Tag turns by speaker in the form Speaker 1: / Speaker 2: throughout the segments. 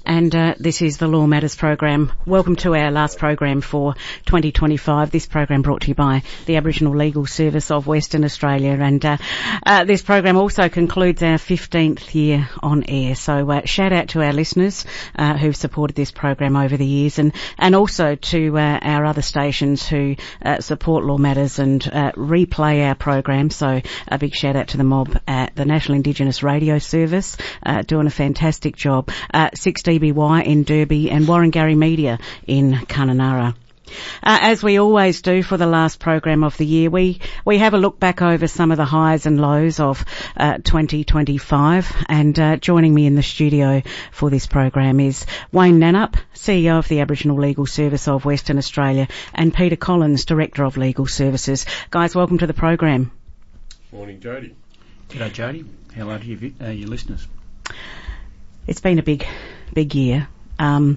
Speaker 1: and this is the Law Matters program. Welcome to our last program for 2025. This program brought to you by the Aboriginal Legal Service of Western Australia, and this program also concludes our 15th year on air. So shout out to our listeners who've supported this program over the years, and also to our other stations who support Law Matters and replay our program. So a big shout out to the mob at the National Indigenous Radio Service, doing a fantastic job. 6DBY in Derby and Warringary Media in Kununurra. As we always do for the last program of the year, we have a look back over some of the highs and lows of 2025, and joining me in the studio for this program is Wayne Nannup, CEO of the Aboriginal Legal Service of Western Australia, and Peter Collins, Director of Legal Services. Guys, welcome to the program.
Speaker 2: Morning, Jody.
Speaker 3: G'day, Jody. Hello to your listeners.
Speaker 1: It's been a big year. The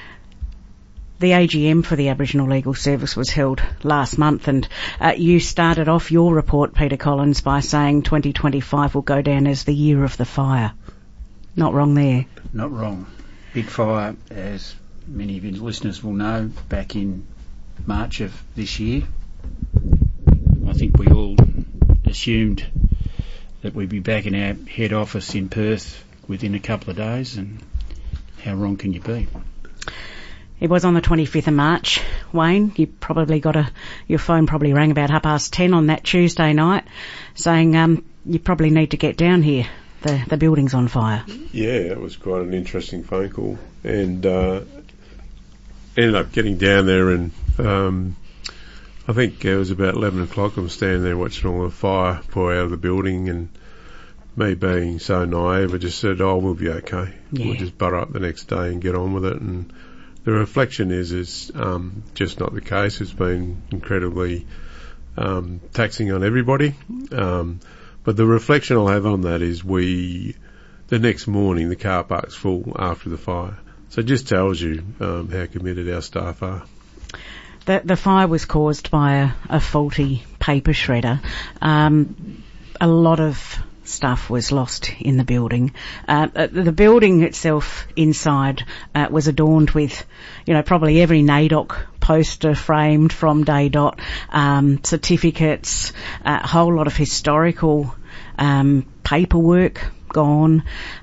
Speaker 1: AGM for the Aboriginal Legal Service was held last month, and you started off your report, Peter Collins, by saying 2025 will go down as the year of the fire. Not wrong there.
Speaker 3: Not wrong. Big fire, as many of your listeners will know, back in March of this year. I think we all assumed that we'd be back in our head office in Perth within a couple of days, and how wrong can you be?
Speaker 1: It was on the 25th of March, Wayne. You probably your phone probably rang about 10:30 on that Tuesday night saying you probably need to get down here. The building's on fire.
Speaker 2: Yeah, it was quite an interesting phone call, and ended up getting down there, and I think it was about 11 o'clock. I'm standing there watching all the fire pour out of the building, and me being so naive, I just said, we'll be okay. Yeah. We'll just butter up the next day and get on with it. And the reflection is just not the case. It's been incredibly taxing on everybody. But the reflection I'll have on that is the next morning, the car park's full after the fire. So it just tells you how committed our staff are.
Speaker 1: The fire was caused by a faulty paper shredder. A lot of stuff was lost in the building. The building itself inside was adorned with, probably every NAIDOC poster framed from Day Dot, certificates, a whole lot of historical paperwork gone.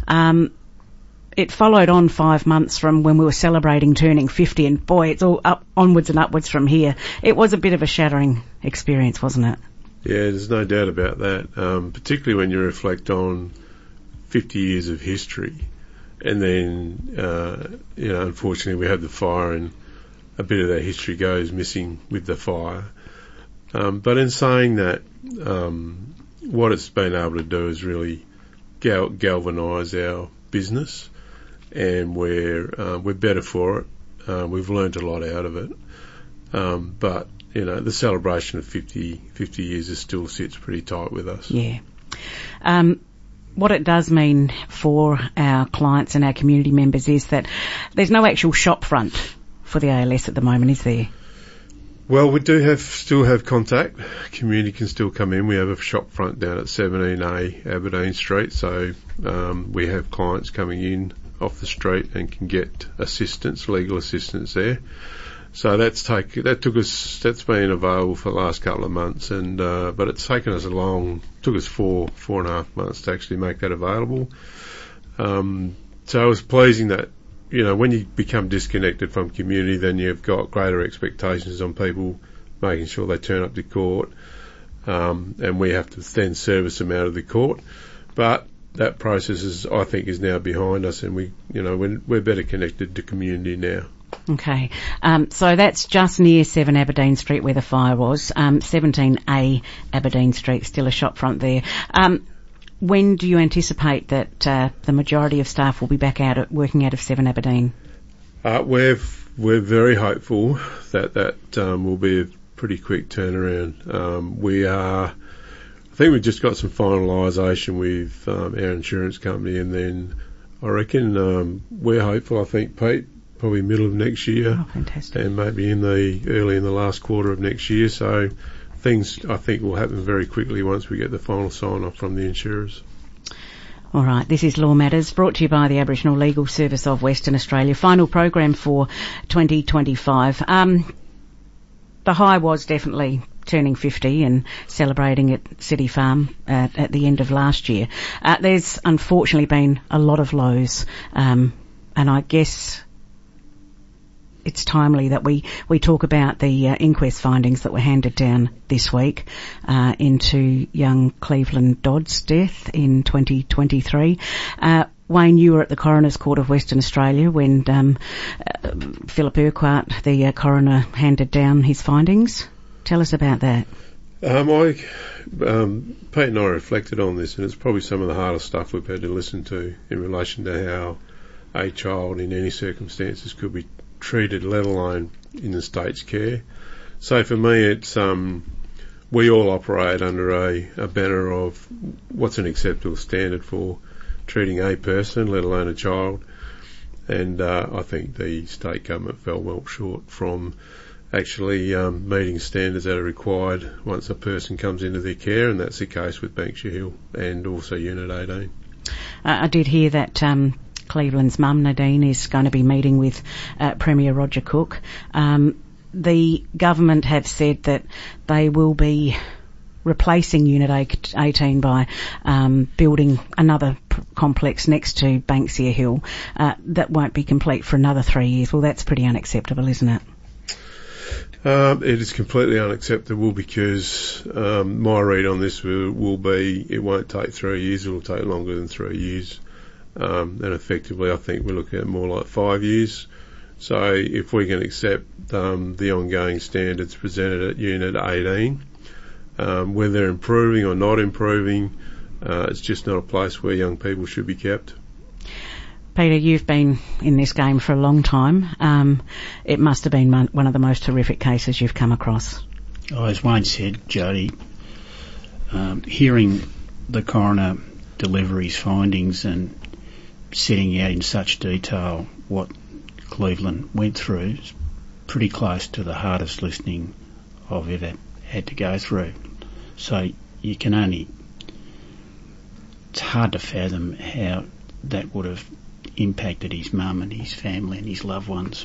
Speaker 1: It followed on 5 months from when we were celebrating turning 50, and boy, it's all up, onwards and upwards from here. It was a bit of a shattering experience, wasn't it?
Speaker 2: Yeah, there's no doubt about that, particularly when you reflect on 50 years of history. And then, unfortunately we had the fire, and a bit of that history goes missing with the fire. But in saying that, what it's been able to do is really galvanise our business, and we're better for it. We've learned a lot out of it. But the celebration of 50 years still sits pretty tight with us.
Speaker 1: Yeah. What it does mean for our clients and our community members is that there's no actual shop front for the ALS at the moment, is there?
Speaker 2: Well, we do still have contact. Community can still come in. We have a shop front down at 17A Aberdeen Street, so we have clients coming in off the street and can get legal assistance there. So that's been available for the last couple of months, and but it's taken us took us four and a half months to actually make that available. So it was pleasing that, when you become disconnected from community, then you've got greater expectations on people making sure they turn up to court, and we have to then service them out of the court. But that process I think is now behind us, and we're better connected to community now.
Speaker 1: Okay, so that's just near 7 Aberdeen Street where the fire was. 17A Aberdeen Street, still a shop front there. When do you anticipate that the majority of staff will be back working out of 7 Aberdeen?
Speaker 2: We're very hopeful that will be a pretty quick turnaround. I think we've just got some finalisation with our insurance company, and then I reckon we're hopeful. I think, Pete, probably middle of next year.
Speaker 1: Oh, fantastic.
Speaker 2: And maybe early in the last quarter of next year. So things, I think, will happen very quickly once we get the final sign-off from the insurers.
Speaker 1: All right, this is Law Matters, brought to you by the Aboriginal Legal Service of Western Australia. Final program for 2025. The high was definitely turning 50 and celebrating at City Farm at the end of last year. There's unfortunately been a lot of lows, and I guess it's timely that we talk about the inquest findings that were handed down this week into young Cleveland Dodd's death in 2023. Wayne, you were at the Coroner's Court of Western Australia when Philip Urquhart, the coroner, handed down his findings. Tell us about that.
Speaker 2: Pete and I reflected on this, and it's probably some of the hardest stuff we've had to listen to in relation to how a child in any circumstances could be treated, let alone in the state's care. So for me, it's we all operate under a banner of what's an acceptable standard for treating a person, let alone a child. And I think the state government fell well short from actually meeting standards that are required once a person comes into their care, and that's the case with Banksia Hill and also Unit 18.
Speaker 1: I did hear that Cleveland's mum, Nadine, is going to be meeting with Premier Roger Cook. The government have said that they will be replacing Unit 18 by building another complex next to Banksia Hill that won't be complete for another 3 years. Well, that's pretty unacceptable, isn't it?
Speaker 2: It is completely unacceptable because my read on this will be it won't take 3 years, it will take longer than 3 years. And effectively I think we're looking at more like 5 years. So if we can accept the ongoing standards presented at Unit 18, whether they're improving or not improving, it's just not a place where young people should be kept.
Speaker 1: Peter, you've been in this game for a long time. It must have been one of the most horrific cases you've come across.
Speaker 3: Oh, as Wayne said, Jody, hearing the coroner deliver his findings and setting out in such detail what Cleveland went through is pretty close to the hardest listening I've ever had to go through. So you can only... It's hard to fathom how that would have impacted his mum and his family and his loved ones.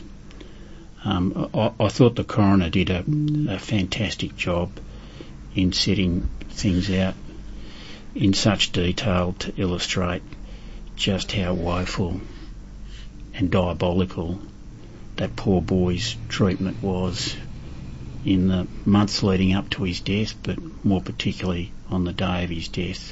Speaker 3: I thought the coroner did a fantastic job in setting things out in such detail to illustrate just how woeful and diabolical that poor boy's treatment was in the months leading up to his death, but more particularly on the day of his death.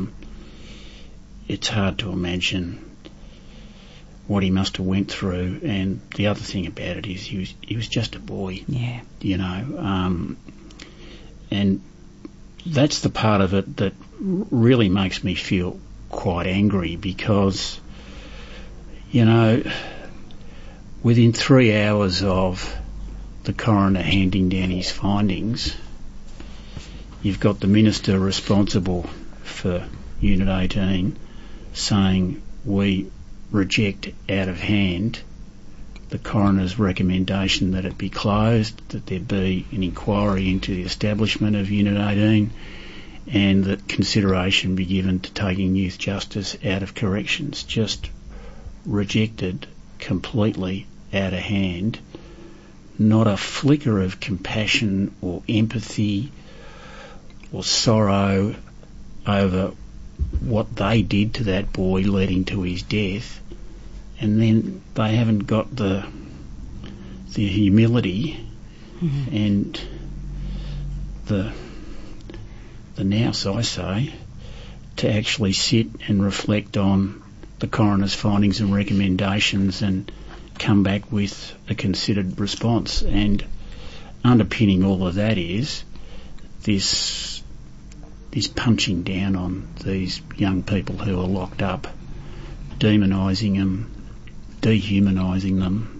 Speaker 3: It's hard to imagine what he must have went through, and the other thing about it is he was just a boy.
Speaker 1: Yeah.
Speaker 3: You know, and that's the part of it that really makes me feel quite angry because, you know, within 3 hours of the coroner handing down his findings, you've got the minister responsible for Unit 18 saying we reject out of hand the coroner's recommendation that it be closed, that there be an inquiry into the establishment of Unit 18, and that consideration be given to taking youth justice out of corrections. Just rejected completely out of hand. Not a flicker of compassion or empathy or sorrow over what they did to that boy leading to his death, and then they haven't got the humility and the nous, I say, to actually sit and reflect on the coroner's findings and recommendations and come back with a considered response. And underpinning all of that is this punching down on these young people who are locked up, demonising them, dehumanising them.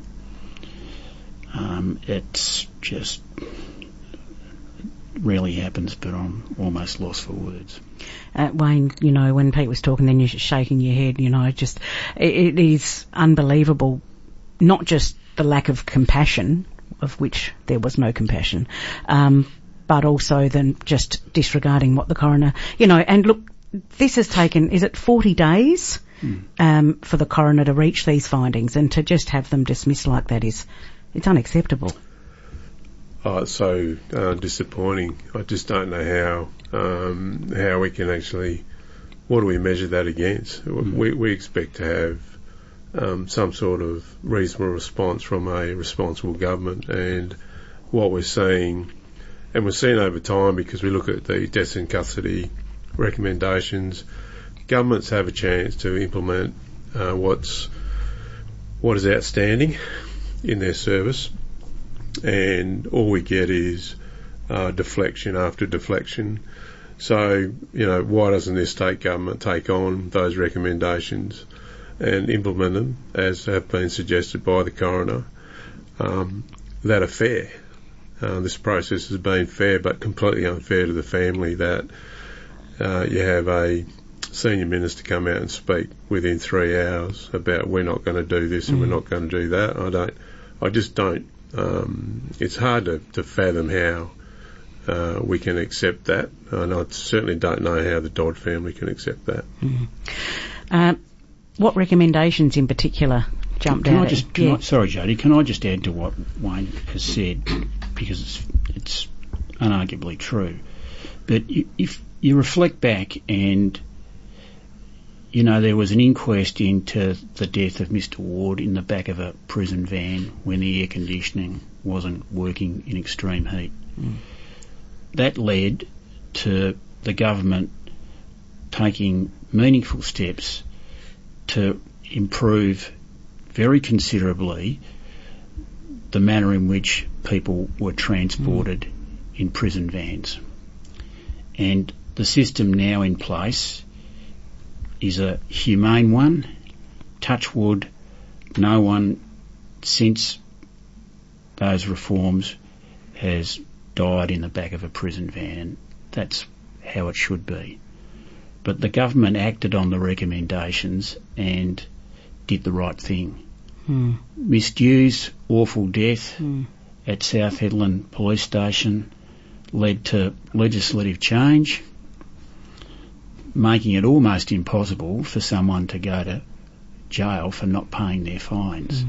Speaker 3: It's just rarely happens, but I'm almost lost for words.
Speaker 1: Wayne, you know, when Pete was talking, then you're shaking your head, you know, just it is unbelievable, not just the lack of compassion, of which there was no compassion, but also then just disregarding what the coroner, you know, and look, this has taken, is it 40 days for the coroner to reach these findings, and to just have them dismissed like that it's unacceptable.
Speaker 2: Oh, it's so disappointing. I just don't know how we can actually, what do we measure that against? We expect to have some sort of reasonable response from a responsible government, and what we're seeing, and we're seeing over time, because we look at the deaths in custody recommendations, governments have a chance to implement what is outstanding in their service, and all we get is deflection after deflection. So, why doesn't this state government take on those recommendations and implement them, as have been suggested by the coroner, that are fair? This process has been fair, but completely unfair to the family, that you have a senior minister come out and speak within 3 hours about, we're not going to do this and we're not going to do that. I just don't. It's hard to fathom how we can accept that, and I certainly don't know how the Dodd family can accept that.
Speaker 3: What recommendations in particular jumped out? Sorry, Jody, can I just add to what Wayne has said, because it's unarguably true. But if you reflect back, and there was an inquest into the death of Mr. Ward in the back of a prison van when the air conditioning wasn't working in extreme heat. That led to the government taking meaningful steps to improve very considerably the manner in which people were transported in prison vans. And the system now in place is a humane one. Touch wood, no one since those reforms has died in the back of a prison van. That's how it should be. But the government acted on the recommendations and did the right thing. Miss Dew's awful death at South Hedland Police Station led to legislative change, making it almost impossible for someone to go to jail for not paying their fines.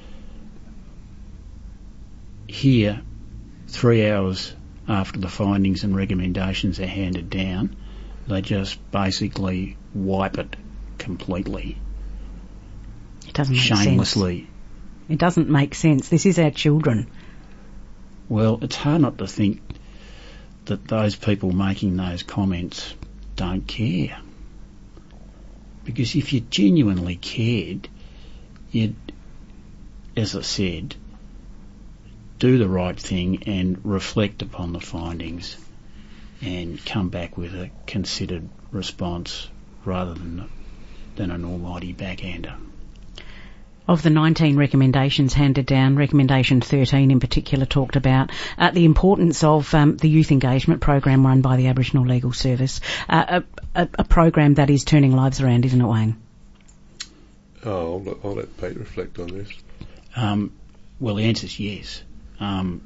Speaker 3: Here, 3 hours after the findings and recommendations are handed down, they just basically wipe it completely.
Speaker 1: It doesn't make
Speaker 3: shamelessly.
Speaker 1: Sense. It doesn't make sense. This is our children.
Speaker 3: Well, it's hard not to think that those people making those comments don't care. Because if you genuinely cared, you'd, as I said, do the right thing and reflect upon the findings and come back with a considered response rather than an almighty backhander.
Speaker 1: Of the 19 recommendations handed down, recommendation 13 in particular talked about the importance of the youth engagement program run by the Aboriginal Legal Service, a program that is turning lives around, isn't it, Wayne?
Speaker 2: I'll let Pete reflect on this.
Speaker 3: Well, the answer is yes. And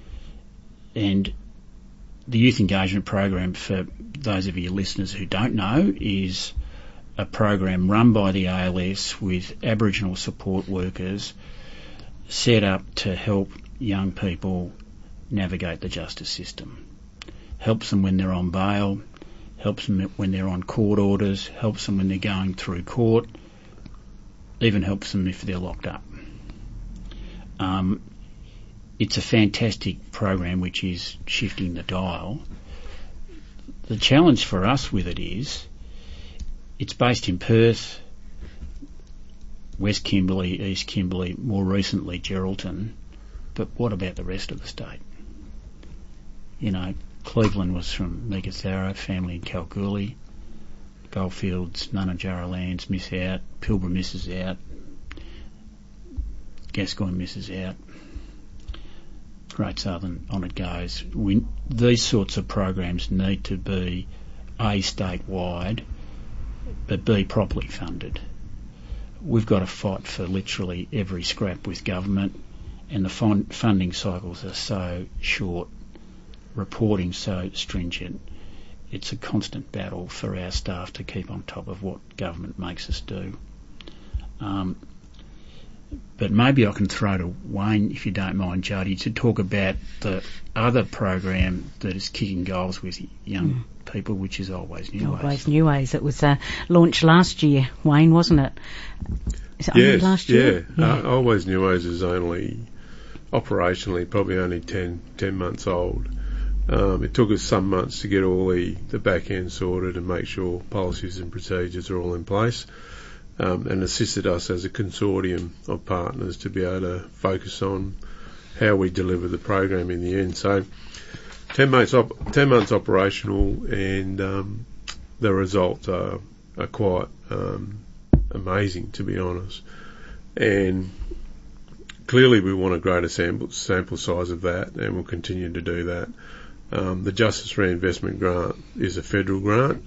Speaker 3: the youth engagement program, for those of you listeners who don't know, is a program run by the ALS with Aboriginal support workers set up to help young people navigate the justice system. Helps them when they're on bail, helps them when they're on court orders, helps them when they're going through court, even helps them if they're locked up. It's a fantastic program which is shifting the dial. The challenge for us with it is it's based in Perth, West Kimberley, East Kimberley, more recently Geraldton, but what about the rest of the state? Cleveland was from Meekatharra, family in Kalgoorlie, Goldfields, Nunajara Lands miss out, Pilbara misses out, Gascoyne misses out, Great Southern, on it goes. These sorts of programs need to be A, statewide, but B, properly funded. We've got to fight for literally every scrap with government, and the funding cycles are so short, reporting so stringent, it's a constant battle for our staff to keep on top of what government makes us do. But maybe I can throw to Wayne, if you don't mind, Jody, to talk about the other program that is kicking goals with young people, which is Always New Ways.
Speaker 1: Always New Ways. It was launched last year, Wayne, wasn't it? Is it only last year?
Speaker 2: Yeah. Always New Ways is only operationally probably only 10 months old. It took us some months to get all the back end sorted and make sure policies and procedures are all in place. And assisted us as a consortium of partners to be able to focus on how we deliver the program in the end. So 10 months operational, and the results are quite amazing, to be honest. And clearly we want a greater sample size of that, and we'll continue to do that. The Justice Reinvestment Grant is a federal grant.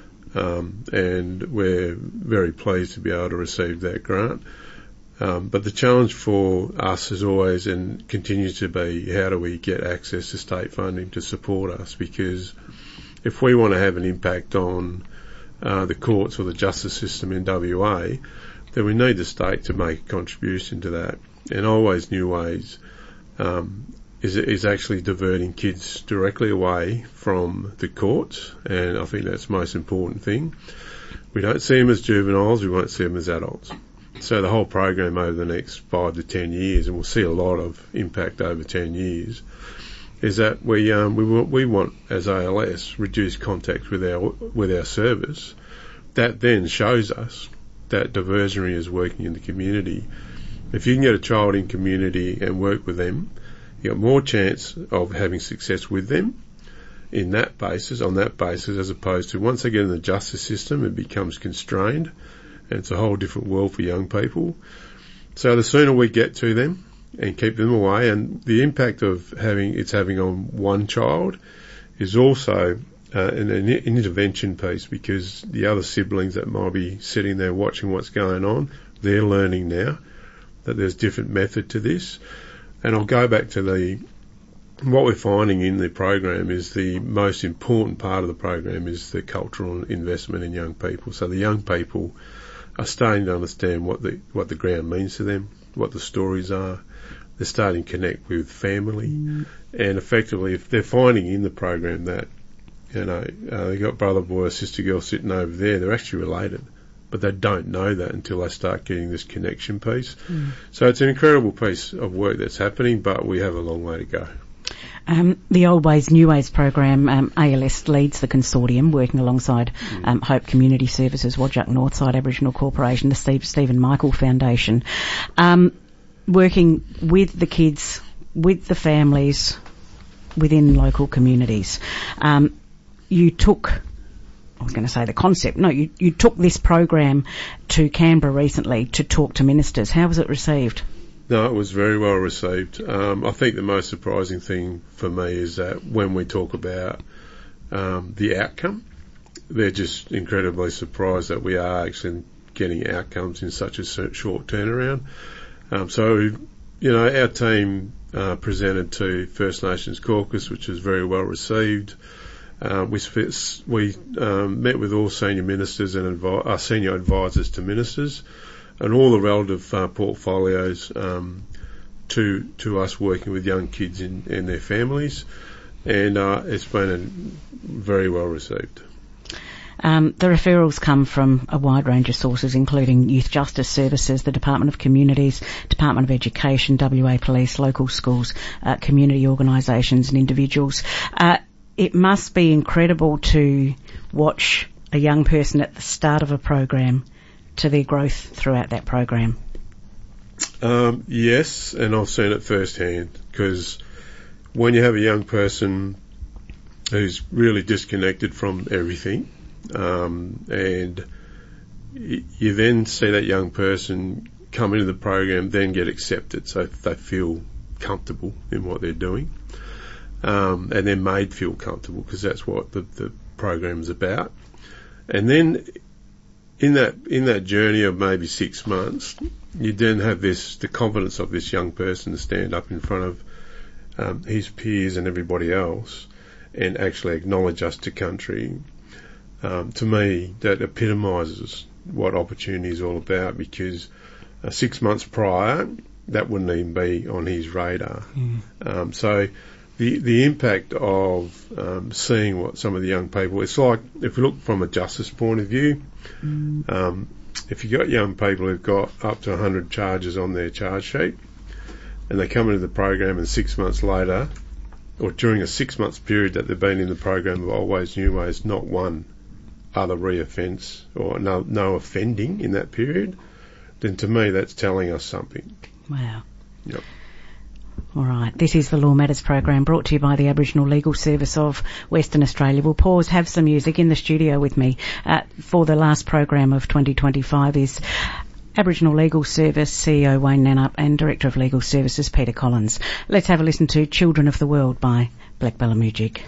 Speaker 2: And we're very pleased to be able to receive that grant. But the challenge for us is always and continues to be, how do we get access to state funding to support us? Because if we want to have an impact on the courts or the justice system in WA, then we need the state to make a contribution to that. And Always New Ways is actually diverting kids directly away from the courts, and I think that's the most important thing. We don't see them as juveniles, we won't see them as adults. So the whole program over the next 5 to 10 years, and we'll see a lot of impact over 10 years, is that we want, as ALS, reduced contact with our service. That then shows us that diversionary is working in the community. If you can get a child in community and work with them, you got more chance of having success with them on that basis, as opposed to once they get in the justice system, it becomes constrained, and it's a whole different world for young people. So the sooner we get to them and keep them away, and the impact of it's having on one child is also an intervention piece, because the other siblings that might be sitting there watching what's going on, they're learning now that there's different method to this. And I'll go back to what we're finding in the program is the most important part of the program is the cultural investment in young people. So the young people are starting to understand what the ground means to them, what the stories are. They're starting to connect with family, and effectively, if they're finding in the program that, they got brother boy or sister girl sitting over there, they're actually related. But they don't know that until they start getting this connection piece. So it's an incredible piece of work that's happening, but we have a long way to go.
Speaker 1: The Always New Ways program, ALS leads the consortium, working alongside Hope Community Services, Whadjuk Northside Aboriginal Corporation, the Stephen Michael Foundation, working with the kids, with the families, within local communities. You took... I was going to say the concept. No, you took this program to Canberra recently to talk to ministers. How was it received?
Speaker 2: No, it was very well received. I think the most surprising thing for me is that when we talk about the outcome, they're just incredibly surprised that we are actually getting outcomes in such a short turnaround. So, our team presented to First Nations Caucus, which was very well received. We met with all senior ministers and senior advisors to ministers, and all the relative portfolios to us working with young kids and their families, and it's been very well received.
Speaker 1: The referrals come from a wide range of sources, including Youth Justice Services, the Department of Communities, Department of Education, WA Police, local schools, community organisations and individuals. It must be incredible to watch a young person at the start of a program to their growth throughout that program.
Speaker 2: Yes, and I've seen it firsthand, because when you have a young person who's really disconnected from everything, and you then see that young person come into the program, then get accepted, so they feel comfortable in what they're doing. And they're made feel comfortable, because that's what the program's about. And then in that journey of maybe 6 months, you then have the confidence of this young person to stand up in front of his peers and everybody else and actually acknowledge us to country, to me, that epitomises what opportunity is all about, because 6 months prior, that wouldn't even be on his radar. So the impact of seeing what some of the young people, it's like, if we look from a justice point of view, if you've got young people who've got up to 100 charges on their charge sheet, and they come into the program and 6 months later, or during a 6 month period that they've been in the program of Old Ways, New Ways, not one other reoffence or no offending in that period, then to me that's telling us something.
Speaker 1: Wow.
Speaker 2: Yep.
Speaker 1: All right. This is the Law Matters program brought to you by the Aboriginal Legal Service of Western Australia. We'll pause, have some music. In the studio with me for the last program of 2025 is Aboriginal Legal Service CEO Wayne Nannup and Director of Legal Services Peter Collins. Let's have a listen to Children of the World by Black Balamujik.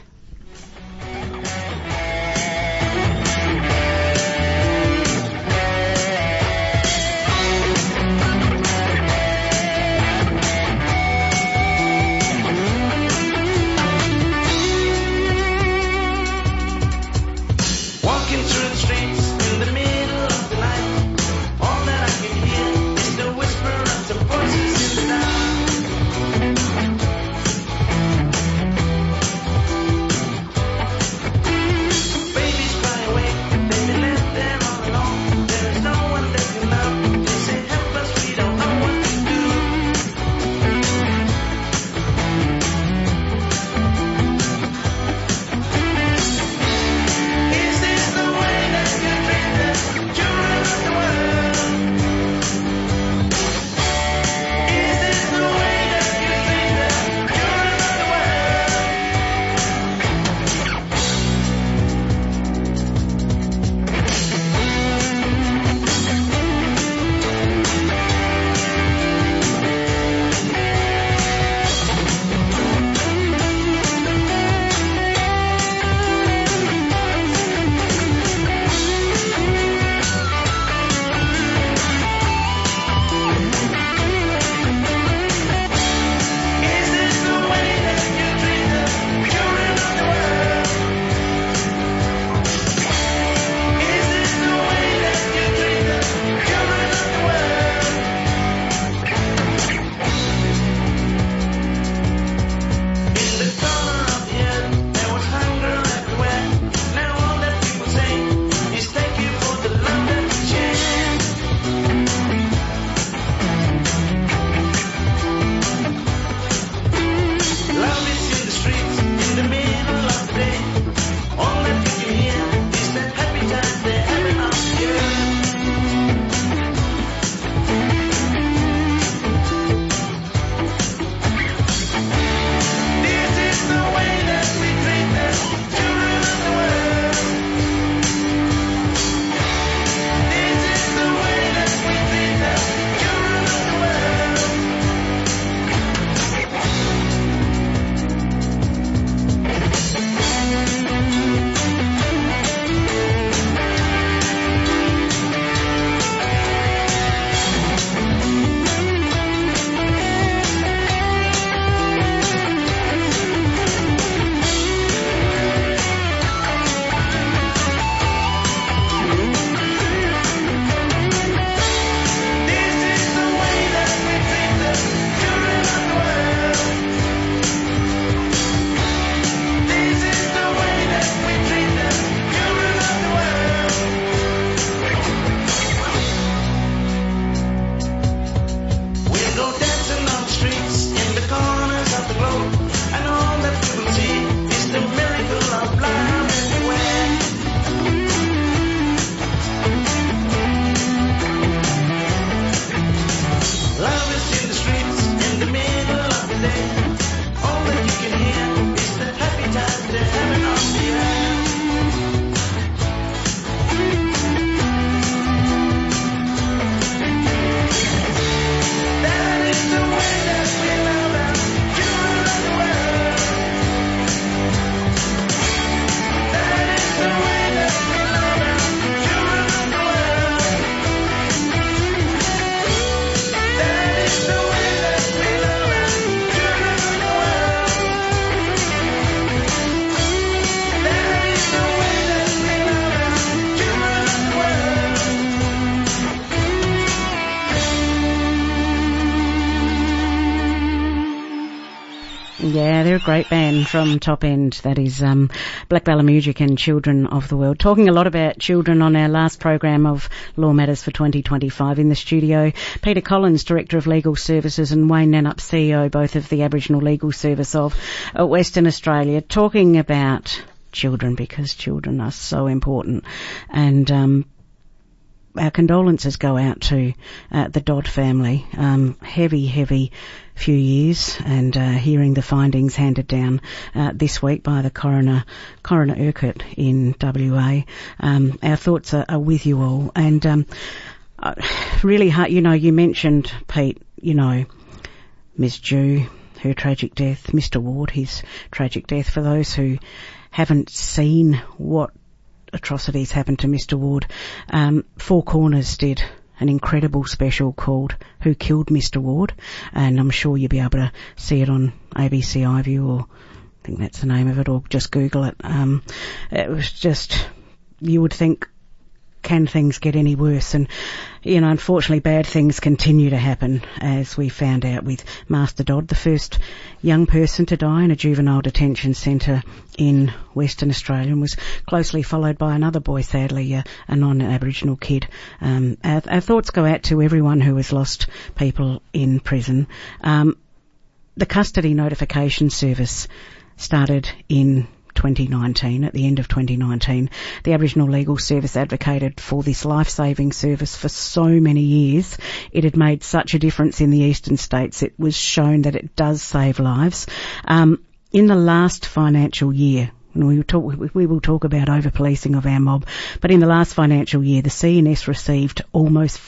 Speaker 1: Yeah, they're a great band from Top End. That is Black Bella Music and Children of the World. Talking a lot about children on our last program of Law Matters for 2025. In the studio, Peter Collins, Director of Legal Services, and Wayne Nannup, CEO, both of the Aboriginal Legal Service of Western Australia, talking about children, because children are so important. And our condolences go out to the Dodd family. Heavy few years, and hearing the findings handed down this week by the Coroner Urquhart in WA. Our thoughts are with you all, and really hard. You mentioned, Pete, Ms. Jew, her tragic death, Mr. Ward, his tragic death. For those who haven't seen what atrocities happened to Mr. Ward, Four Corners did an incredible special called Who Killed Mr. Ward, and I'm sure you'll be able to see it on ABC iView, or I think that's the name of it, or just Google it. It was just, you would think, can things get any worse? And, unfortunately bad things continue to happen, as we found out with Master Dodd, the first young person to die in a juvenile detention centre in Western Australia, and was closely followed by another boy, sadly, a non-Aboriginal kid. Our thoughts go out to everyone who has lost people in prison. The custody notification service started in 2019, at the end of 2019. The Aboriginal Legal Service advocated for this life-saving service for so many years. It had made such a difference in the eastern states. It was shown that it does save lives. In the last financial year, and we will talk about over-policing of our mob, but in the last financial year, the CNS received almost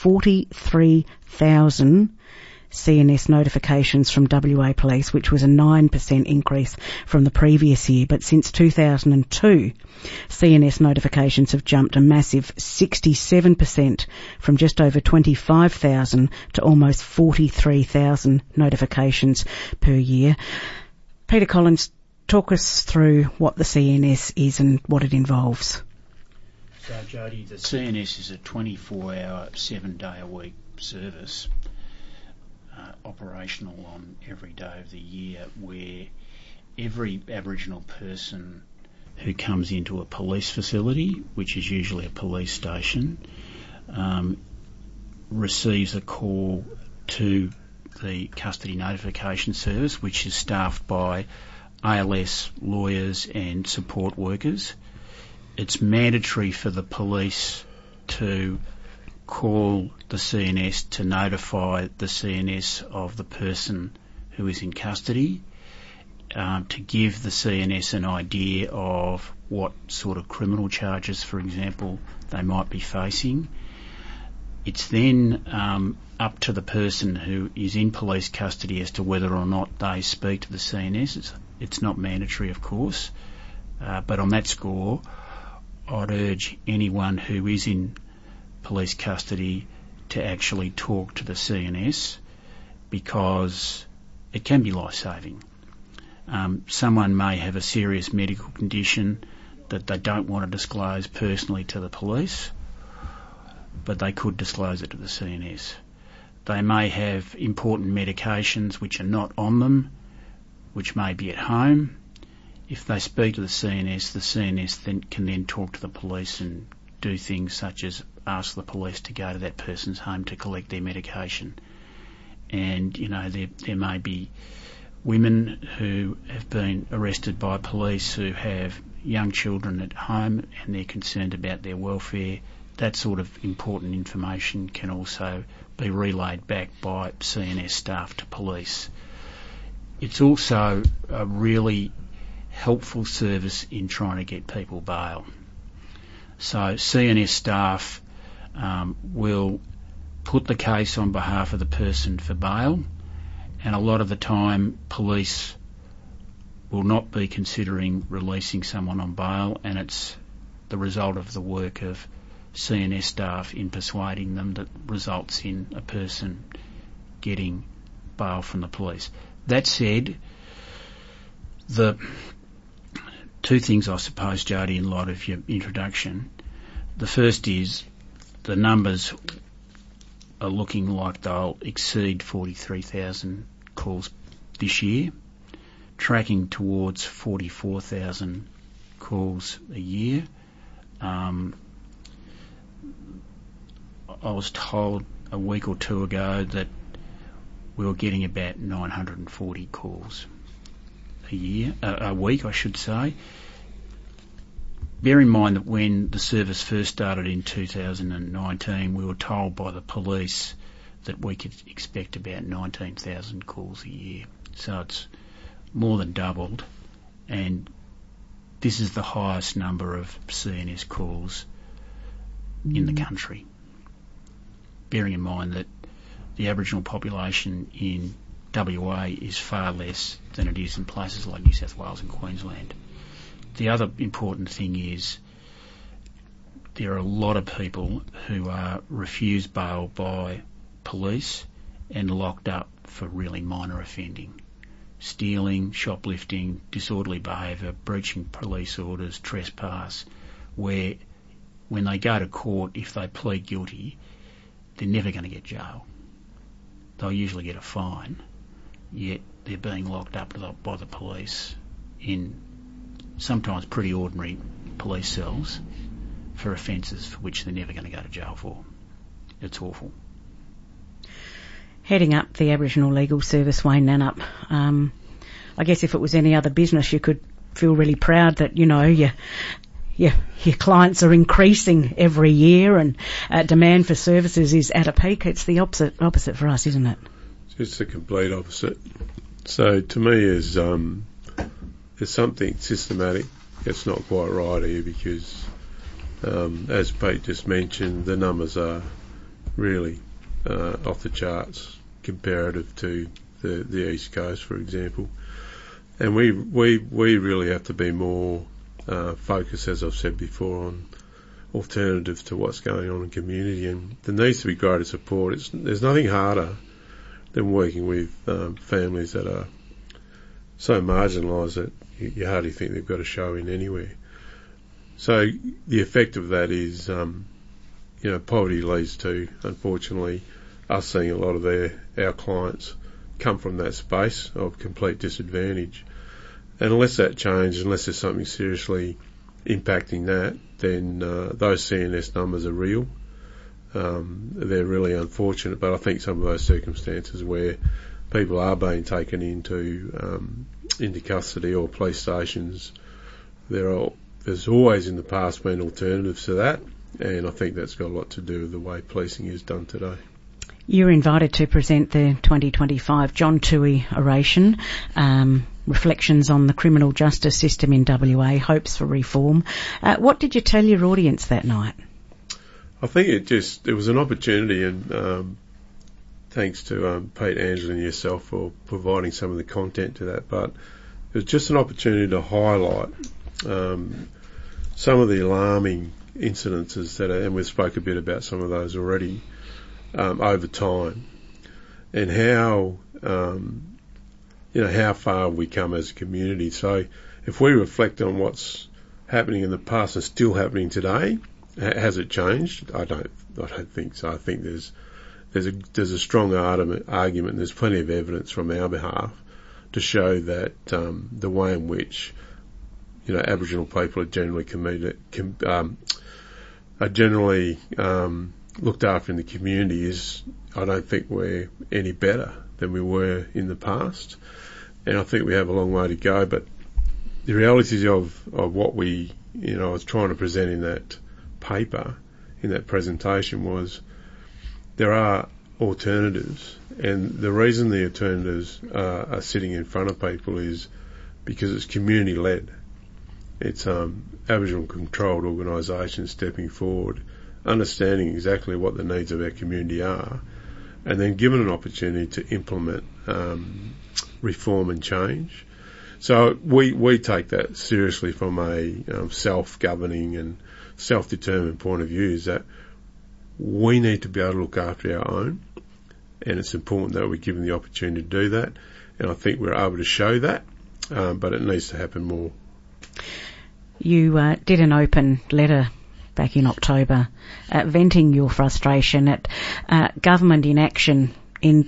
Speaker 1: 43,000 CNS notifications from WA Police, which was a 9% increase from the previous year. But since 2002, CNS notifications have jumped a massive 67%, from just over 25,000 to almost 43,000 notifications per year. Peter Collins, talk us through what the CNS is and what it involves.
Speaker 3: So, Jody, the CNS is a 24-hour, 7-day-a-week service, operational on every day of the year, where every Aboriginal person who comes into a police facility, which is usually a police station, receives a call to the custody notification service, which is staffed by ALS lawyers and support workers. It's mandatory for the police to call the CNS to notify the CNS of the person who is in custody, to give the CNS an idea of what sort of criminal charges, for example, they might be facing. It's then up to the person who is in police custody as to whether or not they speak to the CNS. It's not mandatory, of course, but on that score, I'd urge anyone who is in police custody to actually talk to the CNS, because it can be life-saving. Someone may have a serious medical condition that they don't want to disclose personally to the police, but they could disclose it to the CNS. They may have important medications which are not on them, which may be at home. If they speak to the CNS then can talk to the police and do things such as ask the police to go to that person's home to collect their medication. And, there may be women who have been arrested by police who have young children at home and they're concerned about their welfare. That sort of important information can also be relayed back by CNS staff to police. It's also a really helpful service in trying to get people bail. So CNS staff will put the case on behalf of the person for bail, and a lot of the time police will not be considering releasing someone on bail, and it's the result of the work of CNS staff in persuading them that results in a person getting bail from the police. That said, the two things, I suppose, Jody, in light of your introduction. The first is the numbers are looking like they'll exceed 43,000 calls this year. tracking towards 44,000 calls a year. I was told a week or two ago that we were getting about 940 calls a week, I should say. Bear in mind that when the service first started in 2019, we were told by the police that we could expect about 19,000 calls a year. So it's more than doubled, and this is the highest number of CNS calls in the country. Bearing in mind that the Aboriginal population in WA is far less than it is in places like New South Wales and Queensland. The other important thing is there are a lot of people who are refused bail by police and locked up for really minor offending. Stealing, shoplifting, disorderly behaviour, breaching police orders, trespass, where when they go to court, if they plead guilty, they're never going to get jail. They'll usually get a fine, yet they're being locked up by the police in sometimes pretty ordinary police cells for offences for which they're never going to go to jail for. It's awful.
Speaker 1: Heading up the Aboriginal Legal Service, Wayne Nannup, I guess if it was any other business, you could feel really proud that, you know, your clients are increasing every year and demand for services is at a peak. It's the opposite for us, isn't it?
Speaker 2: It's the complete opposite. So to me, there's something systematic that's not quite right here because, as Pete just mentioned, the numbers are really off the charts comparative to the East Coast, for example. And we really have to be more focused, as I've said before, on alternatives to what's going on in the community, and there needs to be greater support. There's nothing harder than working with families that are so marginalised that you hardly think they've got a show in anywhere. So the effect of that is, poverty leads to, unfortunately, us seeing a lot of our clients come from that space of complete disadvantage. And unless that changes, unless there's something seriously impacting that, then those CNS numbers are real. They're really unfortunate, but I think some of those circumstances where people are being taken into custody or police stations, there's always in the past been alternatives to that, and I think that's got a lot to do with the way policing is done today.
Speaker 1: You're invited to present the 2025 John Toohey Oration, Reflections on the Criminal Justice System in WA, Hopes for Reform. What did you tell your audience that night?
Speaker 2: I think it was an opportunity, and thanks to Pete, Angela and yourself for providing some of the content to that, but it was just an opportunity to highlight some of the alarming incidences and we spoke a bit about some of those already, over time, and how far we come as a community. So if we reflect on what's happening in the past and still happening today, has it changed? I don't think so. I think there's a strong argument. There's plenty of evidence from our behalf to show that the way in which Aboriginal people are generally looked after in the community is, I don't think we're any better than we were in the past, and I think we have a long way to go. But the realities of what I was trying to present in that paper, in that presentation, was there are alternatives, and the reason the alternatives are sitting in front of people is because it's community led. It's Aboriginal controlled organisations stepping forward, understanding exactly what the needs of our community are, and then given an opportunity to implement reform and change. So we take that seriously from a self-governing and self-determined point of view, is that we need to be able to look after our own, and it's important that we're given the opportunity to do that, and I think we're able to show that, but it needs to happen more.
Speaker 1: You did an open letter back in October venting your frustration at government inaction in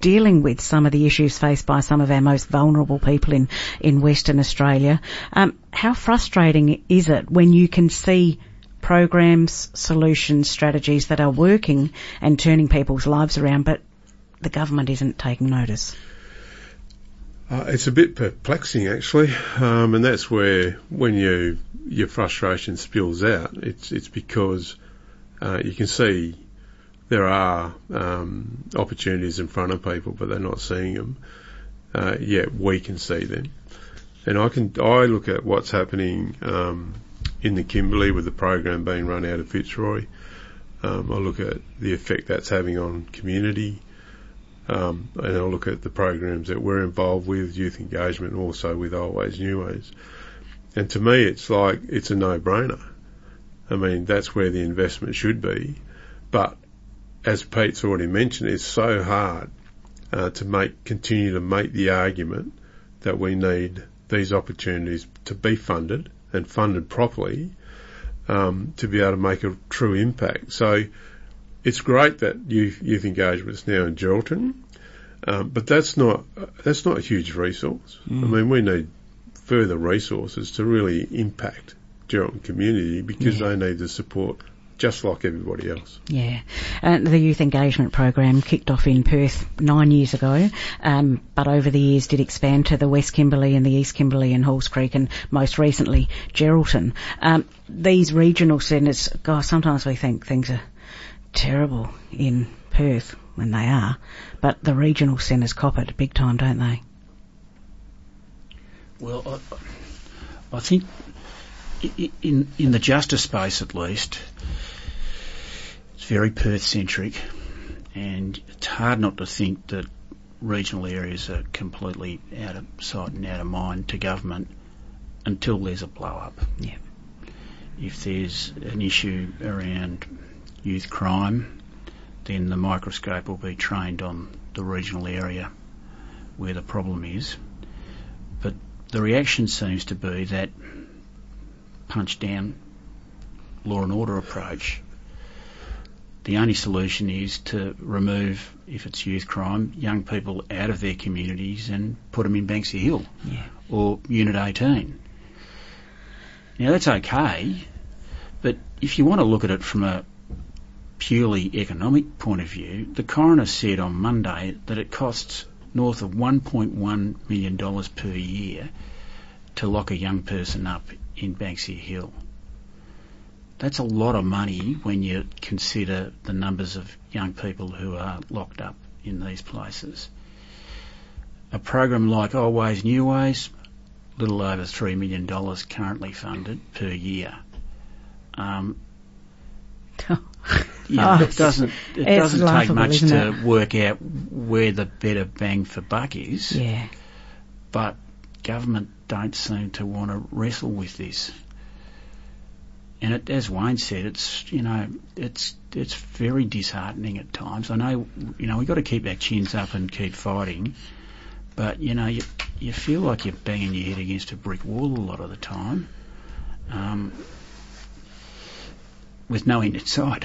Speaker 1: dealing with some of the issues faced by some of our most vulnerable people in Western Australia. How frustrating is it when you can see programs, solutions, strategies that are working and turning people's lives around, but the government isn't taking notice?
Speaker 2: It's a bit perplexing, actually, and that's where when your frustration spills out, it's because you can see there are opportunities in front of people, but they're not seeing them. Yet we can see them, and I look at what's happening in the Kimberley with the program being run out of Fitzroy. I look at the effect that's having on community. And I'll look at the programs that we're involved with, youth engagement, and also with Old Ways, New Ways. And to me, it's like, it's a no-brainer. I mean, that's where the investment should be. But as Pete's already mentioned, it's so hard to continue to make the argument that we need these opportunities to be funded and funded properly to be able to make a true impact. So it's great that youth engagement is now in Geraldton, but that's not a huge resource. I mean, we need further resources to really impact Geraldton community because they need the support just like everybody else. Yeah.
Speaker 1: The youth engagement program kicked off in Perth 9 years ago, but over the years did expand to the West Kimberley and the East Kimberley and Halls Creek and most recently Geraldton. These regional centres, gosh, sometimes we think things are terrible in Perth when they are, but the regional centres cop it big time, don't they?
Speaker 3: Well, I think in the justice space at least, it's very Perth-centric, and it's hard not to think that regional areas are completely out of sight and out of mind to government until there's a blow-up.
Speaker 1: Yeah.
Speaker 3: If there's an issue around youth crime, then the microscope will be trained on the regional area where the problem is. But the reaction seems to be that punch-down law and order approach. The only solution is to remove, if it's youth crime, young people out of their communities and put them in Banksia Hill or Unit 18. Now, that's okay, but if you want to look at it from a purely economic point of view, the coroner said on Monday that it costs north of $1.1 million per year to lock a young person up in Banksia Hill. That's a lot of money when you consider the numbers of young people who are locked up in these places. A program like Old Ways, New Ways, a little over $3 million currently funded per year. It doesn't take much to work out where the better bang for buck is.
Speaker 1: Yeah.
Speaker 3: But government don't seem to want to wrestle with this. And as Wayne said, it's very disheartening at times. I know, we've got to keep our chins up and keep fighting, but you feel like you're banging your head against a brick wall a lot of the time, with no end in sight.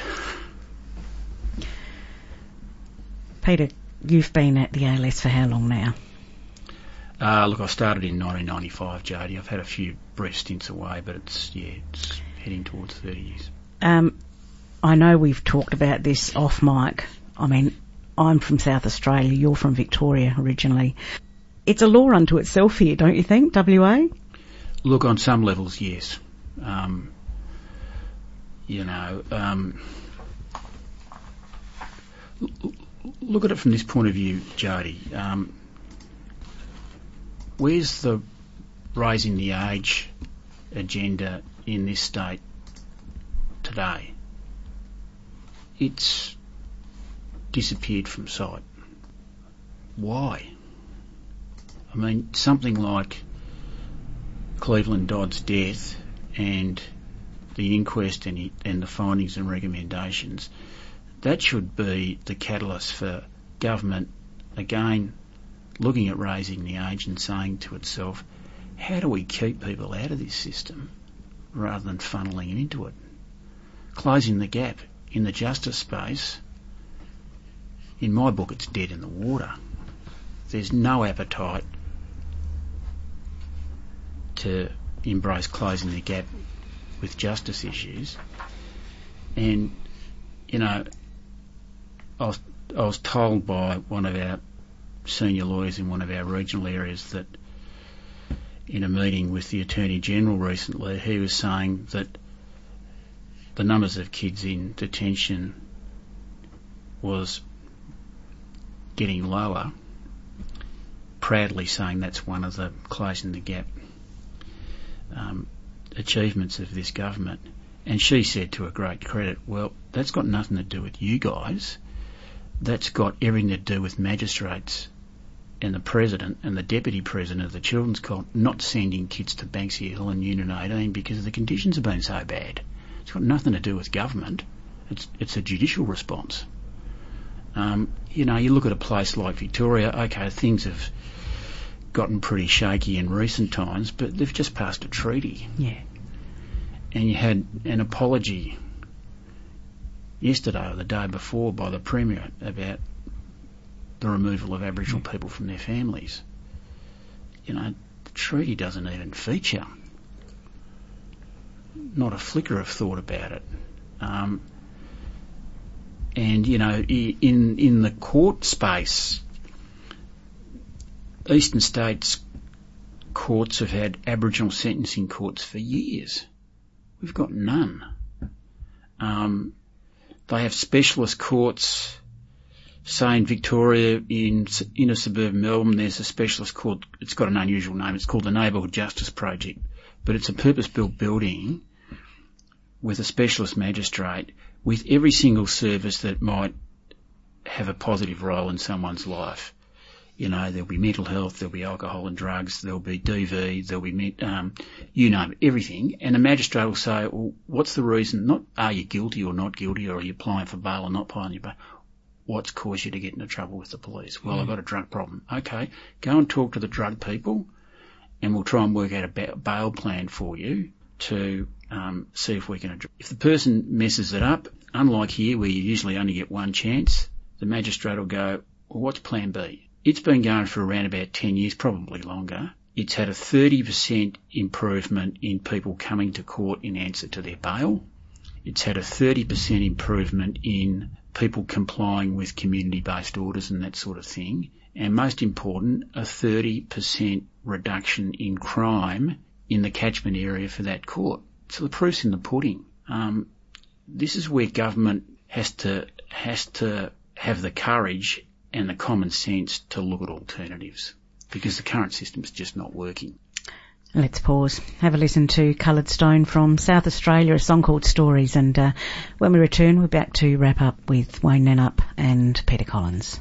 Speaker 1: Peter, you've been at the ALS for how long now?
Speaker 3: Look, I started in 1995, Jodie. I've had a few brief stints away, but it's heading towards 30 years.
Speaker 1: I know we've talked about this off mic. I mean, I'm from South Australia, you're from Victoria originally. It's a law unto itself here, don't you think, WA?
Speaker 3: Look, on some levels, yes. Look at it from this point of view, Jodie. Where's the raising the age agenda in this state today? It's disappeared from sight. Why? I mean, something like Cleveland Dodd's death and the inquest and the findings and recommendations, that should be the catalyst for government, again, looking at raising the age and saying to itself, how do we keep people out of this system rather than funneling it into it? Closing the gap in the justice space, in my book, it's dead in the water. there's no appetite to embrace closing the gap with justice issues. And, you know, I was told by one of our senior lawyers in one of our regional areas that in a meeting with the Attorney General recently, he was saying that the numbers of kids in detention was getting lower, proudly saying that's one of the closing the gap achievements of this government. And she said to her great credit, well, that's got nothing to do with you guys. That's got everything to do with magistrates and the President and the Deputy President of the Children's Court not sending kids to Banksia Hill and Unit 18 because the conditions have been so bad. It's got nothing to do with government. It's a judicial response. You know, you look at a place like Victoria, okay, things have gotten pretty shaky in recent times, but they've just passed a treaty.
Speaker 1: Yeah.
Speaker 3: And you had an apology yesterday or the day before by the Premier about the removal of Aboriginal people from their families. You know, the treaty doesn't even feature. Not a flicker of thought about it. And, you know, in the court space, Eastern States courts have had Aboriginal sentencing courts for years. We've got none. They have specialist courts. Say in Victoria, in inner suburban Melbourne, there's a specialist court. It's got an unusual name. It's called the Neighbourhood Justice Project. But it's a purpose-built building with a specialist magistrate with every single service that might have a positive role in someone's life. You know, there'll be mental health, there'll be alcohol and drugs, there'll be DV, there'll be, you name it, everything. And the magistrate will say, well, what's the reason? Not are you guilty or not guilty, or are you applying for bail or not applying for bail? What's caused you to get into trouble with the police? Well, I've got a drug problem. Okay, go and talk to the drug people and we'll try and work out a bail plan for you to see if we can address. If the person messes it up, unlike here where you usually only get one chance, the magistrate will go, well, what's plan B? It's been going for around about 10 years, probably longer. It's had a 30% improvement in people coming to court in answer to their bail. It's had a 30% improvement in people complying with community-based orders and that sort of thing. And most important, a 30% reduction in crime in the catchment area for that court. So the proof's in the pudding. This is where government has to have the courage and the common sense to look at alternatives, because the current system is just not working.
Speaker 1: Let's pause. Have a listen to Coloured Stone from South Australia, a song called Stories. And when we return, we're back to wrap up with Wayne Nannup and Peter Collins.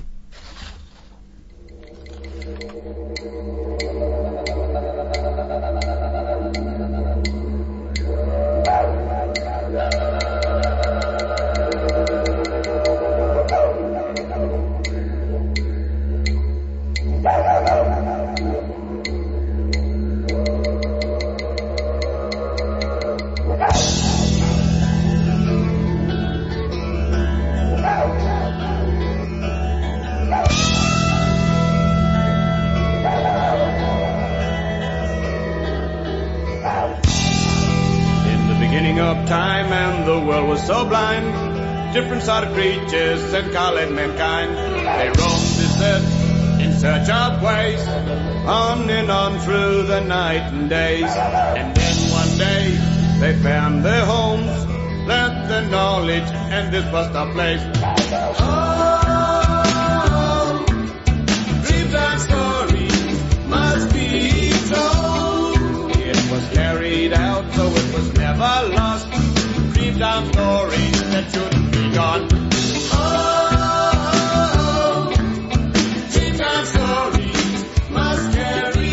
Speaker 4: Time and the world was so blind, different sort of creatures and colored mankind. They roamed this earth in search of ways, on and on through the night and days. And then one day they found their homes, learned the knowledge, and this was the place. Oh, dreams and stories must be told. It was carried out, so it was never lost. Dreams and stories that shouldn't be gone. Oh, dreams and stories must carry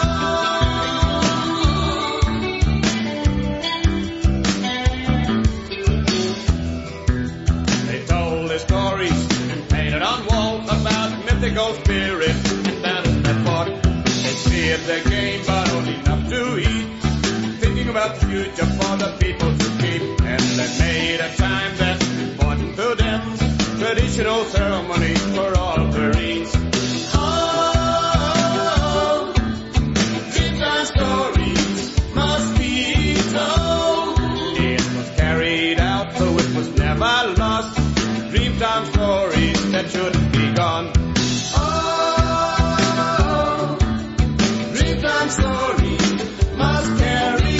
Speaker 4: on. They told their stories and painted on walls about mythical spirits and battles that fought. They feared the game, but only enough to eat, thinking about the future for the people to keep. And they made a time that's important to them, traditional ceremonies for all to reach. Oh, that shouldn't be gone. Oh, Dreamtime story must carry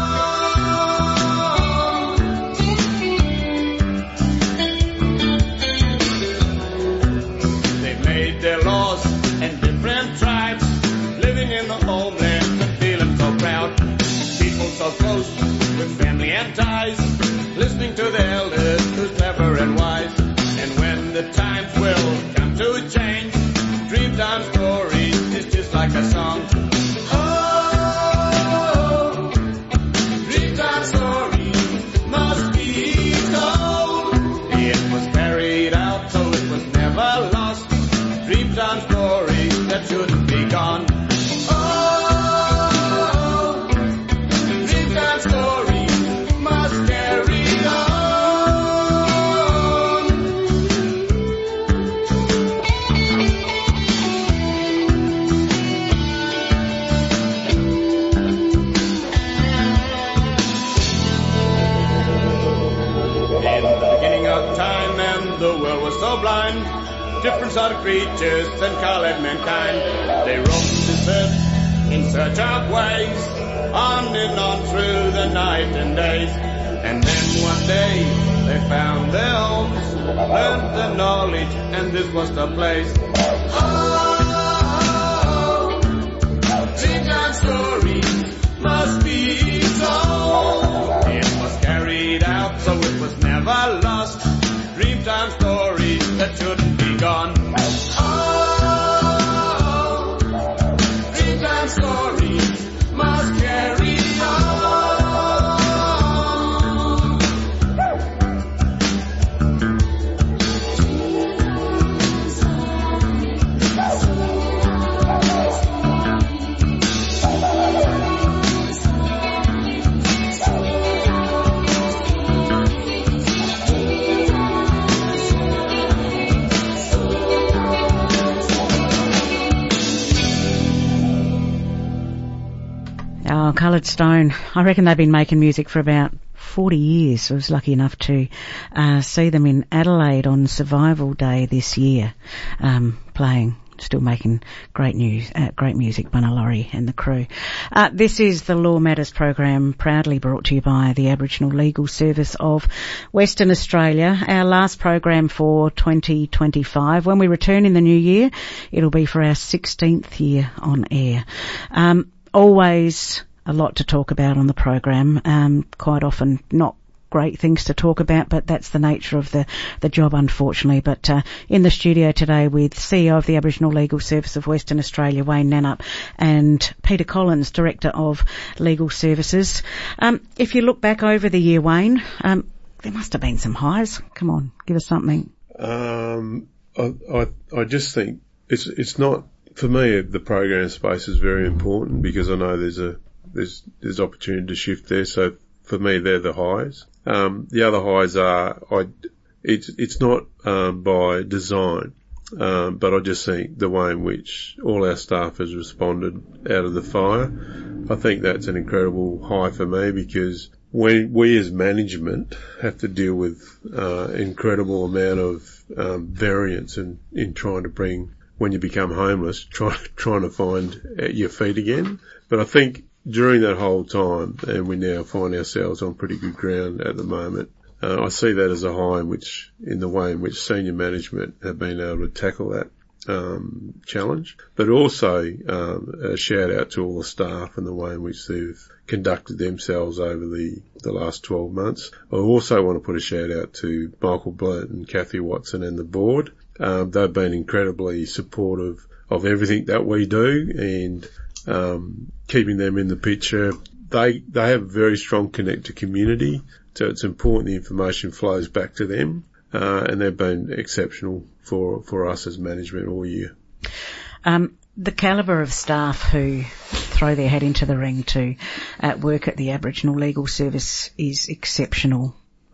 Speaker 4: on. They've made their laws and different tribes, living in the homeland and feeling so proud. People so close with family and ties, listening to the elders who's clever and wise. And when the times will come to change, Dreamtime story is just like a song. Oh, Dreamtime story must be told. It was carried out so it was never lost. Dreamtime story that shouldn't be gone. Oh, Dreamtime story must carry on. In the beginning of time and the world was so blind, different sort of creatures and colored mankind. They roamed this earth in search of ways, on and on through the night and days. And then one day they found their homes, learned the knowledge, and this was the place. Oh, Dreamtime story must be told. It was carried out so it was never lost. Dreamtime story that shouldn't be gone. Oh, Dreamtime story must carry
Speaker 1: Oh, Coloured Stone. I reckon they've been making music for about 40 years. I was lucky enough to see them in Adelaide on Survival Day this year, playing, still making great music, Bunna Laurie and the crew. This is the Law Matters program, proudly brought to you by the Aboriginal Legal Service of Western Australia. Our last program for 2025. When we return in the new year, it'll be for our 16th year on air. Always a lot to talk about on the program. Quite often not great things to talk about, but that's the nature of the job, unfortunately. But in the studio today with CEO of the Aboriginal Legal Service of Western Australia, Wayne Nannup, and Peter Collins, Director of Legal Services. If you look back over the year, Wayne, there must have been some highs. Come on, give us something.
Speaker 2: I just think it's not. For me, the program space is very important because I know there's opportunity to shift there. So for me, they're the highs. The other highs are it's not by design, but I just think the way in which all our staff has responded out of the fire, I think that's an incredible high for me because when we as management have to deal with incredible amount of variance in trying to bring. When you become homeless, trying to find your feet again. But I think during that whole time, and we now find ourselves on pretty good ground at the moment, I see that as a high in the way in which senior management have been able to tackle that challenge. But also a shout out to all the staff and the way in which they've conducted themselves over the last 12 months. I also want to put a shout out to Michael Blunt and Kathy Watson and the board. They've been incredibly supportive of everything that we do and keeping them in the picture. They have a very strong connect to community, so it's important the information flows back to them, and they've been exceptional for us as management all year.
Speaker 1: The calibre of staff who throw their hat into the ring to work at the Aboriginal Legal Service is exceptional.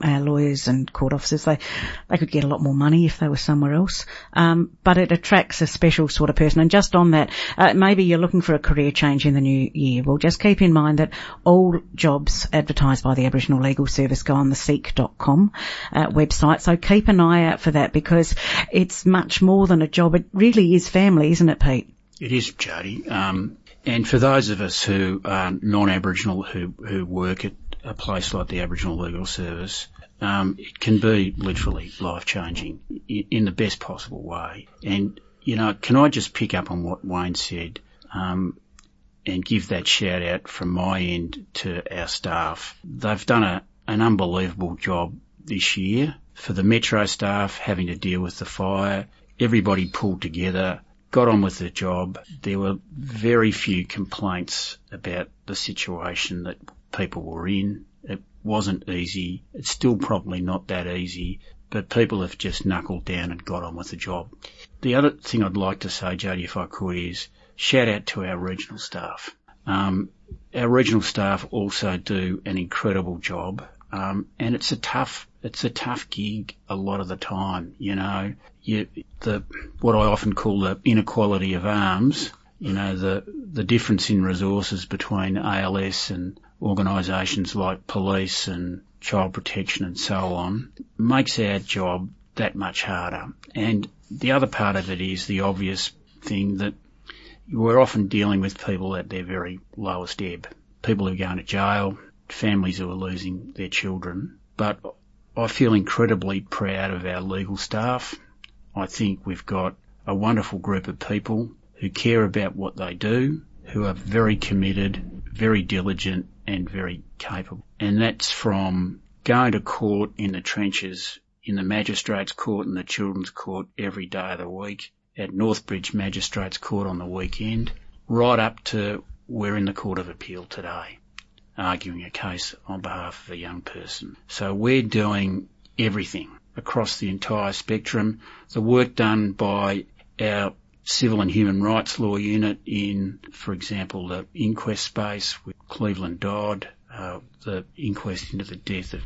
Speaker 1: our lawyers and court officers. They could get a lot more money if they were somewhere else. But it attracts a special sort of person. And just on that, maybe you're looking for a career change in the new year. Well, just keep in mind that all jobs advertised by the Aboriginal Legal Service go on the seek.com website. So keep an eye out for that, because it's much more than a job. It really is family, isn't it, Pete?
Speaker 3: It is, Jody. And for those of us who are non-Aboriginal who work at a place like the Aboriginal Legal Service, it can be literally life-changing in the best possible way. And, you know, can I just pick up on what Wayne said and give that shout-out from my end to our staff? They've done an unbelievable job this year. For the Metro staff having to deal with the fire, everybody pulled together, got on with the job. There were very few complaints about the situation that people were in. It wasn't easy. It's still probably not that easy, but people have just knuckled down and got on with the job. The other thing I'd like to say, Jody, if I could, is shout out to our regional staff. Our regional staff also do an incredible job, and it's a tough gig a lot of the time, you know. What I often call the inequality of arms, you know, the difference in resources between ALS and organisations like police and child protection and so on makes our job that much harder. And the other part of it is the obvious thing that we're often dealing with people at their very lowest ebb. People who are going to jail, families who are losing their children. But I feel incredibly proud of our legal staff. I think we've got a wonderful group of people who care about what they do, who are very committed, very diligent and very capable. And that's from going to court in the trenches, in the Magistrates Court and the Children's Court every day of the week, at Northbridge Magistrates Court on the weekend, right up to we're in the Court of Appeal today, arguing a case on behalf of a young person. So we're doing everything across the entire spectrum. The work done by our Civil and Human Rights Law Unit in, for example, the inquest space with Cleveland Dodd, the inquest into the death of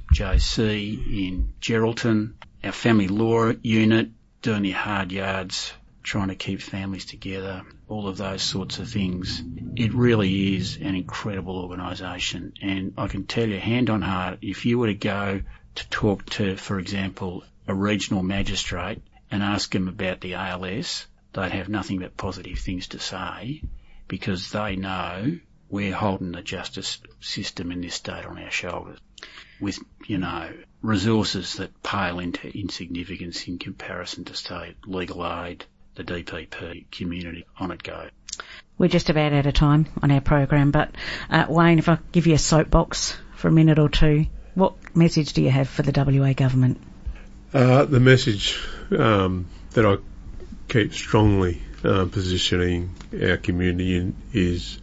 Speaker 3: JC in Geraldton, our Family Law Unit doing the hard yards, trying to keep families together, all of those sorts of things. It really is an incredible organisation, and I can tell you hand on heart, if you were to go to talk to, for example, a regional magistrate and ask them about the ALS, they'd have nothing but positive things to say, because they know we're holding the justice system in this state on our shoulders with, you know, resources that pale into insignificance in comparison to, say, legal aid, the DPP, community, on it go.
Speaker 1: We're just about out of time on our program, but Wayne, if I give you a soapbox for a minute or two, what message do you have for the WA government?
Speaker 2: The message that I keep strongly positioning our community in is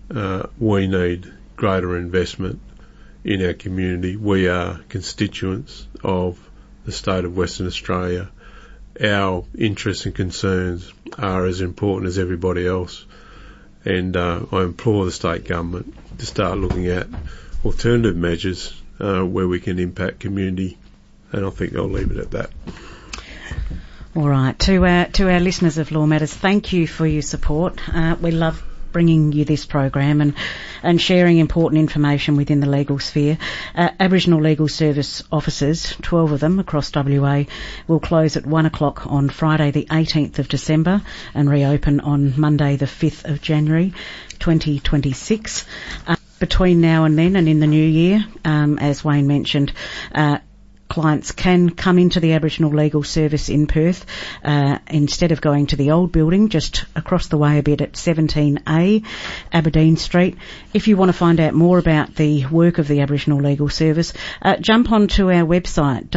Speaker 2: we need greater investment in our community. We are constituents of the state of Western Australia. Our interests and concerns are as important as everybody else, and I implore the state government to start looking at alternative measures where we can impact community, and I think I'll leave it at that.
Speaker 1: All right. To our listeners of Law Matters, thank you for your support. We love bringing you this program and sharing important information within the legal sphere. Aboriginal Legal Service offices, 12 of them across WA, will close at 1 o'clock on Friday the 18th of December and reopen on Monday the 5th of January 2026. Between now and then and in the new year, as Wayne mentioned, clients can come into the Aboriginal Legal Service in Perth instead of going to the old building just across the way a bit at 17A Aberdeen Street. If you want to find out more about the work of the Aboriginal Legal Service, jump onto our website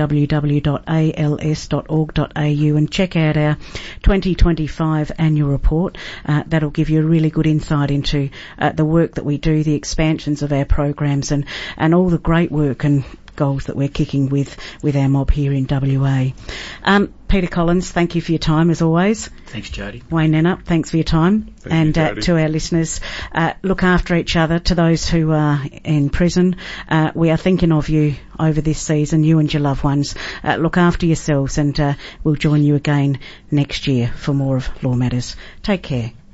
Speaker 1: www.als.org.au and check out our 2025 annual report. That'll give you a really good insight into the work that we do, the expansions of our programs and all the great work and goals that we're kicking with our mob here in WA. Peter Collins, thank you for your time as always.
Speaker 3: Thanks, Jody.
Speaker 1: Wayne Nennup, thanks for your time.
Speaker 2: Thank you,
Speaker 1: to our listeners, look after each other. To those who are in prison, we are thinking of you over this season, you and your loved ones. Look after yourselves, and we'll join you again next year for more of Law Matters. Take care.